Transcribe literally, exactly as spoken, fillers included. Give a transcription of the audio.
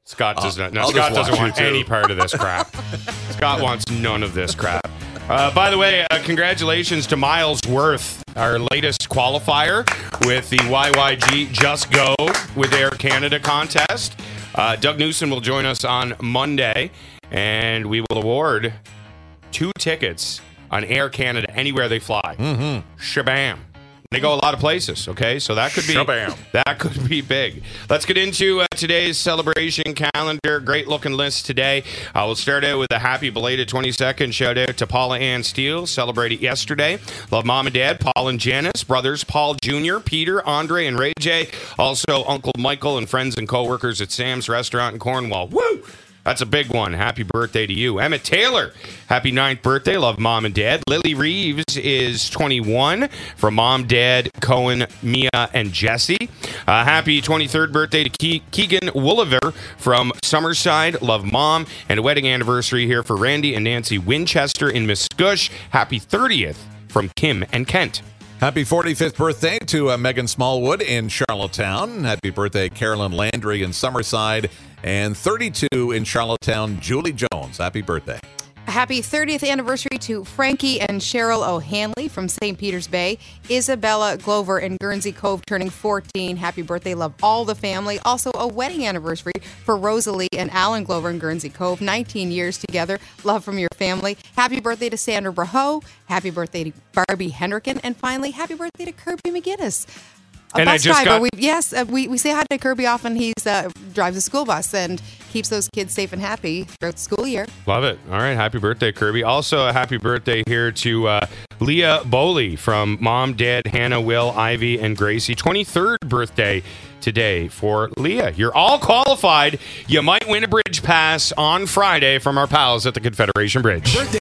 Scott does I'll- not. No, I'll Scott just doesn't watch want you, too. any part of this crap. Scott wants none of this crap. Uh, by the way, uh, congratulations to Miles Worth, our latest qualifier with the Y Y G Just Go with Air Canada contest. Uh, Doug Newsom will join us on Monday, and we will award two tickets on Air Canada anywhere they fly. Mm-hmm. Shabam. They go a lot of places, okay? So that could be Shabam. that could be big. Let's get into uh, today's celebration calendar. Great looking list today. Uh, we'll start out with a happy belated twenty-second shout out to Paula Ann Steele, celebrated yesterday. Love mom and dad, Paul and Janice, brothers Paul Junior, Peter, Andre, and Ray J. Also Uncle Michael and friends and coworkers at Sam's Restaurant in Cornwall. Woo! That's a big one. Happy birthday to you. Emmett Taylor, happy ninth birthday. Love mom and dad. Lily Reeves is twenty-one from mom, dad, Cohen, Mia, and Jesse. Uh, happy twenty-third birthday to Ke- Keegan Wooliver from Summerside. Love mom. And a wedding anniversary here for Randy and Nancy Winchester in Muscush. Happy thirtieth from Kim and Kent. Happy forty-fifth birthday to uh, Megan Smallwood in Charlottetown. Happy birthday, Carolyn Landry in Summerside. And thirty-two in Charlottetown, Julie Jones. Happy birthday. Happy thirtieth anniversary to Frankie and Cheryl O'Hanley from Saint Peter's Bay. Isabella Glover in Guernsey Cove turning fourteen. Happy birthday. Love all the family. Also a wedding anniversary for Rosalie and Alan Glover in Guernsey Cove. nineteen years together. Love from your family. Happy birthday to Sandra Braho. Happy birthday to Barbie Hendricken. And finally, happy birthday to Kirby McGinnis. A And I bus just driver. got- We, yes, uh, we, we say hi to Kirby often. He uh, drives a school bus and keeps those kids safe and happy throughout the school year. Love it. All right. Happy birthday, Kirby. Also, a happy birthday here to uh, Leah Bowley from mom, dad, Hannah, Will, Ivy, and Gracie. twenty-third birthday today for Leah. You're all qualified. You might win a bridge pass on Friday from our pals at the Confederation Bridge. Birthday